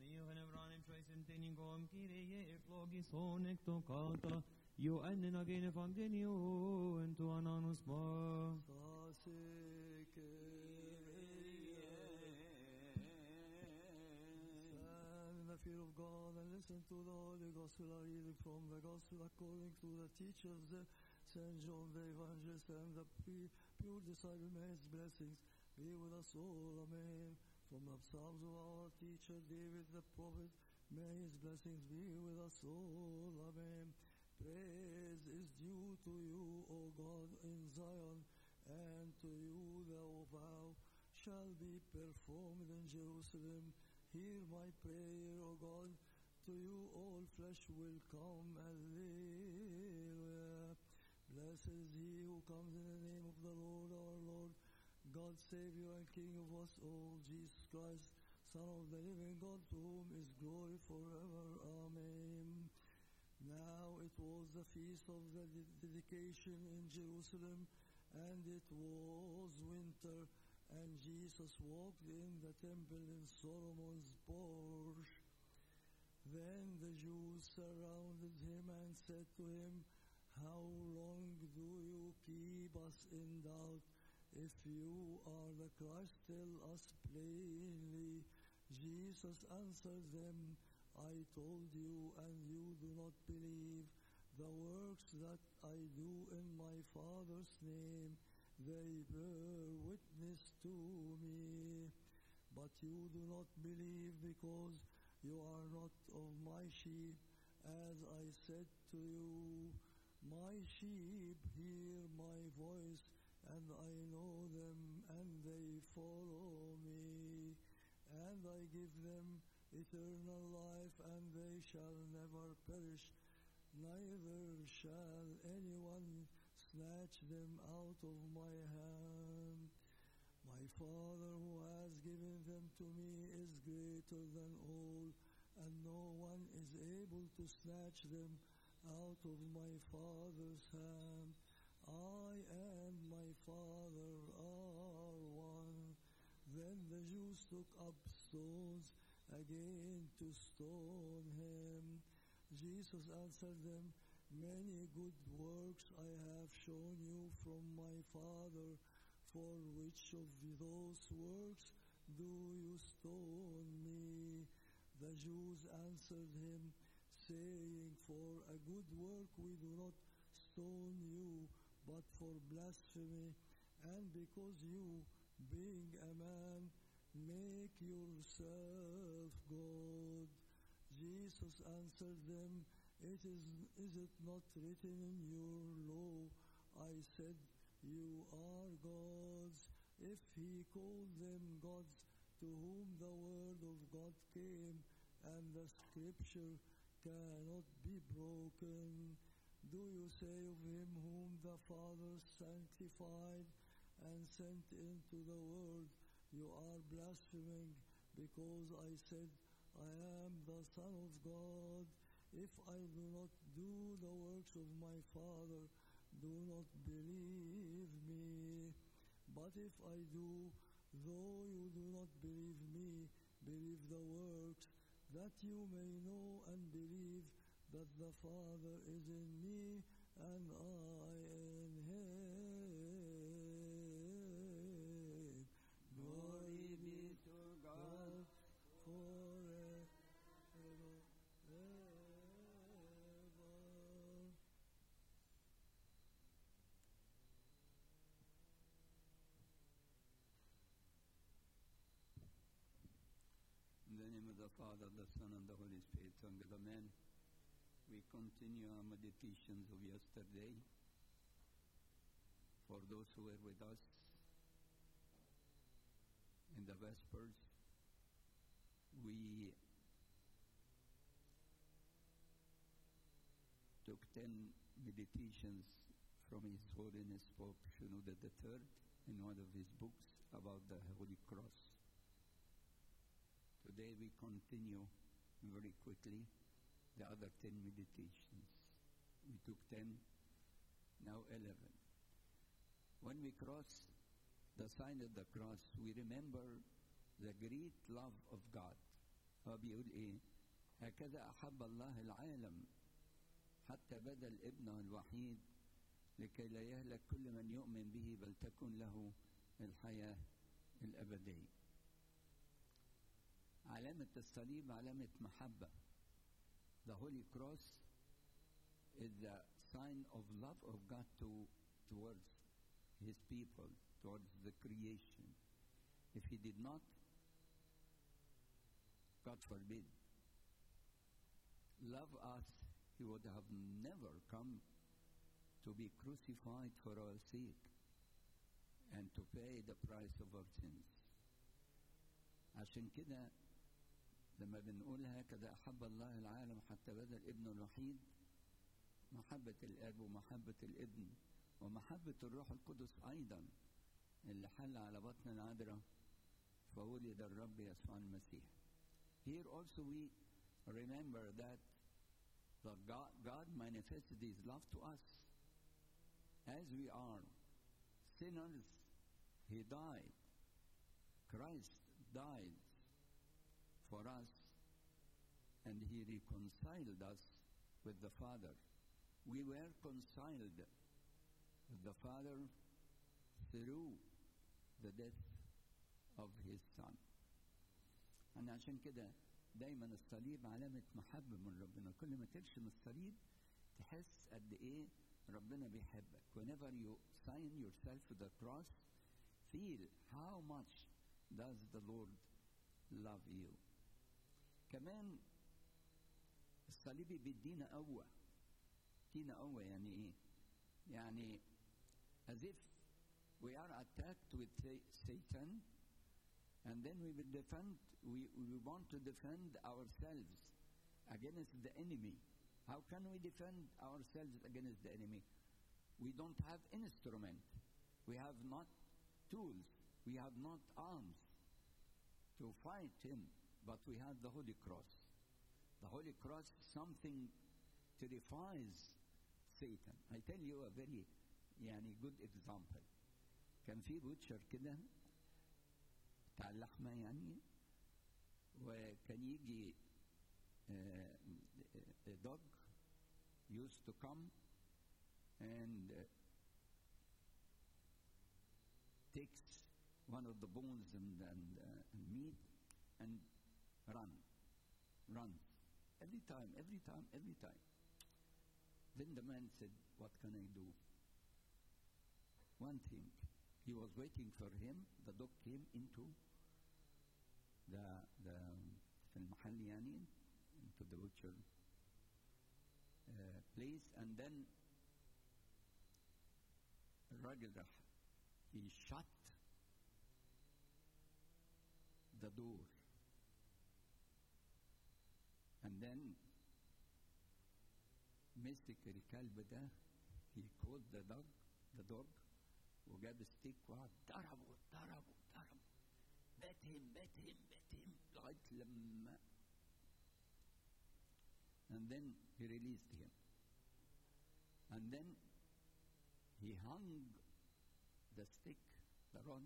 يؤنن أجين فامدنيو أنتو أنا نصبا Stand in the fear of God and listen to the Holy Gospel, a reading from the Gospel according to the teachers, Saint John the Evangelist and the pure disciple. May his blessings be with us all. Amen. From the Psalms of our teacher David the prophet, may his blessings be with us all. Amen. Praise is due to you, O God, in Zion, and to you the vow shall be performed in Jerusalem. Hear my prayer, O God, to you all flesh will come. Alleluia. Blessed is he who comes in the name of the Lord, our Lord, God, Savior and King of us all, Jesus Christ, Son of the living God, to whom is glory forever. Amen. Now it was the feast of the dedication in Jerusalem, and it was winter, and Jesus walked in the temple in Solomon's porch. Then the Jews surrounded him and said to him, "How long do you keep us in doubt? If you are the Christ, tell us plainly." Jesus answered them, "I told you, and you do not believe. The works that I do in my Father's name, they bear witness to me. But you do not believe because you are not of my sheep. As I said to you, my sheep hear my voice, and I know them, and they follow me. And I give them eternal life, and they shall never perish, neither shall anyone snatch them out of my hand. My Father who has given them to me is greater than all, and no one is able to snatch them out of my Father's hand. I and my Father are one." Then the Jews took up stones again to stone him. Jesus answered them, "Many good works I have shown you from my Father. For which of those works do you stone me?" The Jews answered him, saying, "For a good work we do not stone you, but for blasphemy, and because you, being a man, make yourself God." Jesus answered them, Is it not written in your law, I said, you are gods? If he called them gods to whom the word of God came, and the scripture cannot be broken, do you say of him whom the Father sanctified and sent into the world, you are blaspheming, because I said, I am the Son of God? If I do not do the works of my Father, do not believe me. But if I do, though you do not believe me, believe the works, that you may know and believe that the Father is in me and I in him. Glory be to God forever. In the name of the Father, the Son, and the Holy Spirit, and the Amen. We continue our meditations of yesterday. For those who were with us in the Vespers, we took 10 meditations from His Holiness Pope Shenouda III in one of his books about the Holy Cross. Today we continue very quickly the other 10 meditations. We took 10, now 11. When we cross the sign of the cross, we remember the great love of God هو بيقول إيه؟ هكذا أحب الله العالم حتى بذل ابنه الوحيد لكي لا يهلك كل من يؤمن به بل تكن له الحياة الأبدية. علامة الصليب علامة محبة. The Holy Cross is the sign of love of God towards His people, towards the creation. If He did not, God forbid, love us, He would have never come to be crucified for our sake and to pay the price of our sins. عشان كده لما بنقول هكذا أحب الله العالم حتى بذل ابنه الوحيد، محبة الأب ومحبة الابن ومحبة الروح القدس أيضا اللي حل على بطن العذراء فولد الرب يسوع المسيح. Here also we remember that God manifested His love to us. As we are sinners, He died. Christ died for us, and He reconciled us with the Father. We were reconciled with the Father through the death of His Son. أنا عشان كده دايما الصليب علامة محبة من ربنا. كل ما ترشم الصليب تحس قد إيه ربنا بيحبك. Whenever you sign yourself to the cross, feel how much does the Lord love you. كمان الصليب بيدينا قوة. بيدينا قوة يعني إيه؟ يعني as if we are attacked with Satan, and then we will defend. We want to defend ourselves against the enemy. How can we defend ourselves against the enemy? We don't have instrument. We have not tools. We have not arms to fight him, but we have the Holy Cross. The Holy Cross is something terrifies Satan. I tell you a very good example. كان في بوتشر كده بتاع اللحمة يعني، وكان يجي dog used to come and takes one of the bones and meat and runs every time. Then the man said, what can I do? One thing, he was waiting for him. The dog came into the في المحل يعني, into the butcher place, and then الراجل راح he shut the door, and then مسك الكلب ده, he called the dog وجاب ستيك وقعد ضربه باتهم لغاية لما, and then he released him, and then he hung the stick, the rod,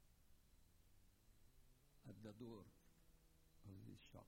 at the door of his shop.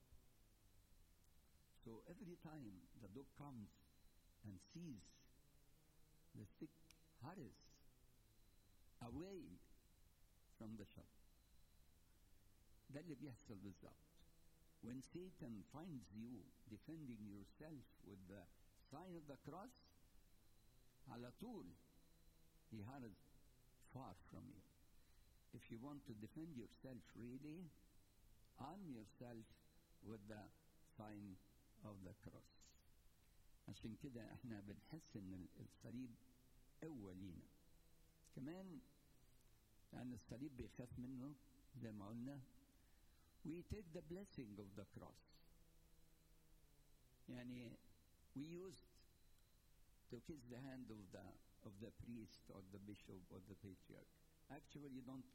So every time the dog comes and sees the stick, hurries away from the shop. ده اللي بيحصل بالظبط. When Satan finds you defending yourself with the sign of the cross, على طول he hurries far from you. If you want to defend yourself really, arm yourself with the sign of the cross. عشان كده احنا بنحس ان الصليب قوة لينا. كمان لأن الصليب بيخاف منه زي ما قلنا, we take the blessing of the cross. يعني we used to kiss the hand of the priest or the bishop or the patriarch. Actually, we don't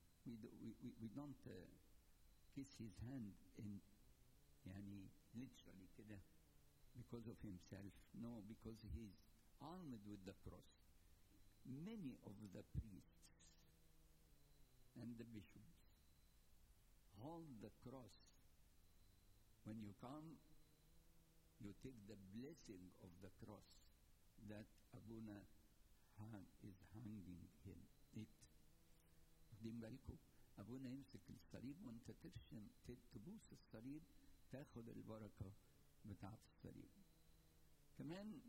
kiss his hand in يعني literally كده because of himself. No, because he's armed with the cross. Many of the priests and the bishops hold the cross when you come, you take the blessing of the cross that Abuna is hanging it. واخدين بالكم؟ أبونا يمسك الصليب وأنت ترشم تبوس الصليب تاخد البركة بتاعة الصليب. كمان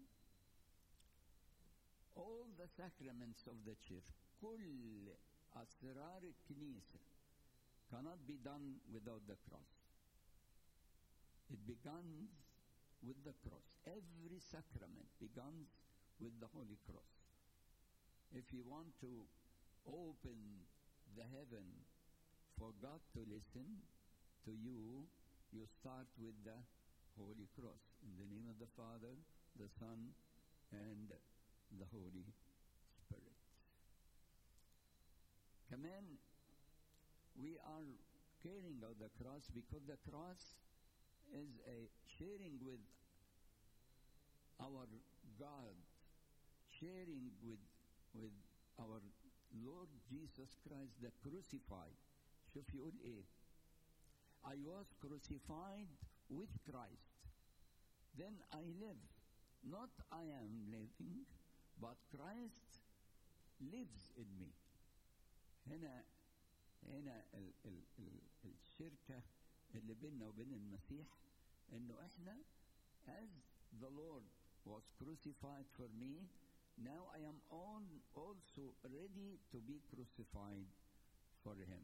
all the sacraments of the church, كل أسرار الكنيسة cannot be done without the cross. It begins with the cross. Every sacrament begins with the Holy Cross. If you want to open the heaven for God to listen to you, you start with the Holy Cross. In the name of the Father, the Son, and the Holy Spirit. كمان we are carrying out the cross because the cross is a sharing with our God, sharing with our Lord Jesus Christ, the crucified. شوف يقول ايه؟ I was crucified with Christ. Then I live. Not I am living, but Christ lives in me. هنا الشركة اللي بيننا وبين المسيح انه احنا as the Lord was crucified for me, now I am also ready to be crucified for him.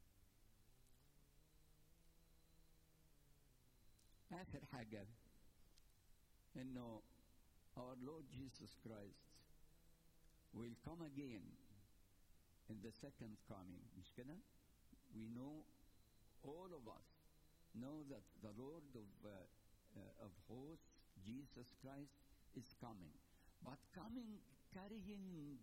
آخر حاجة إنه our Lord Jesus Christ will come again in the second coming. مش كده؟ We know, all of us know that the Lord of hosts, Jesus Christ, is coming. But coming carrying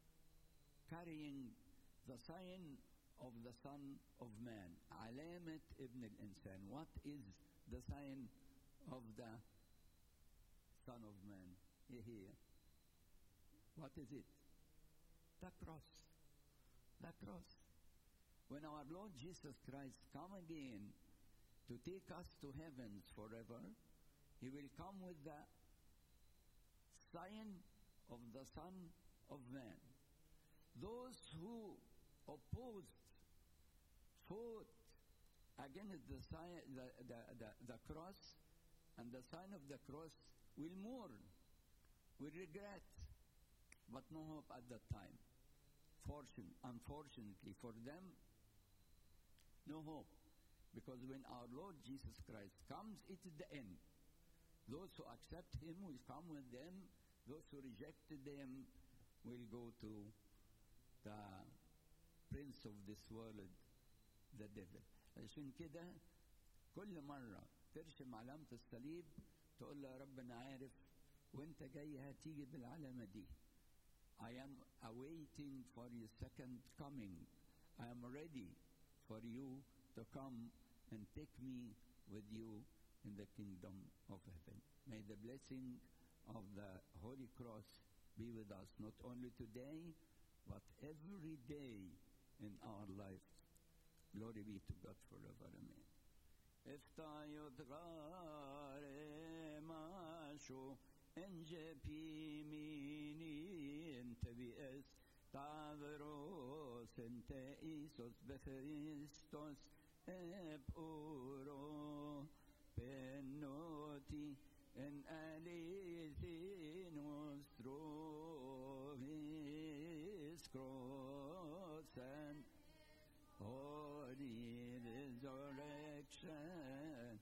the sign of the Son of Man. علامة ابن الإنسان. What is the sign of the Son of Man? Here. What is it? The cross. The cross. When our Lord Jesus Christ come again to take us to heavens forever, he will come with the sign of the Son of Man. Those who opposed, fought against the cross and the sign of the cross will mourn, will regret, but no hope at that time. Unfortunately for them, no hope. Because when our Lord Jesus Christ comes, it is the end. Those who accept him will come with them. Those who rejected them will go to the prince of this world, the devil. عشان كده كل مرة ترشم علامة الصليب تقول له يا رب أنا عارف وأنت جاي هتيجي بالعلامة دي. I am awaiting for your second coming. I am ready for you to come and take me with you in the kingdom of heaven. May the blessing of the Holy Cross be with us, not only today, but every day in our life. Glory be to God forever. Amen. افتايت غار ماشو انجي بيميني انت بيس تعبروس انت ايسوس بخريستوس اب اورو بنوتي ان اليسي نوسترو هيس كروس and holy resurrection.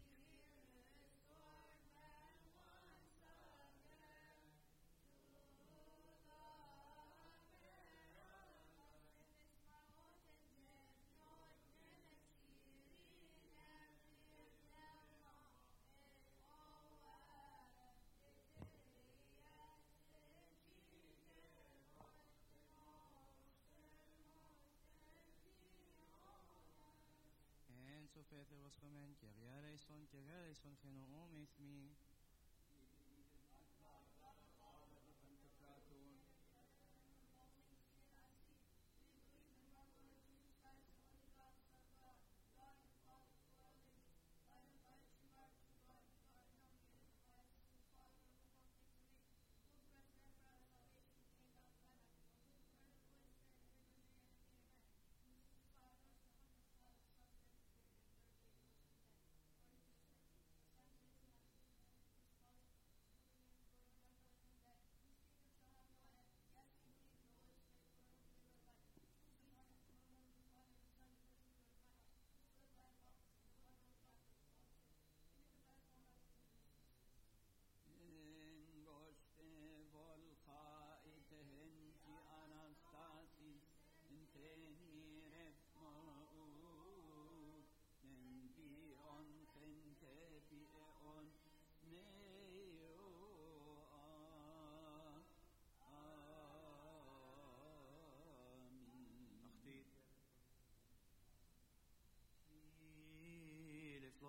Fete was command, Kyrie eleison, Phenoom is me.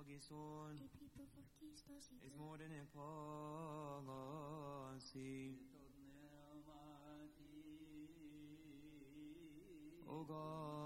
logison a people for Christos is more than a policy. O God,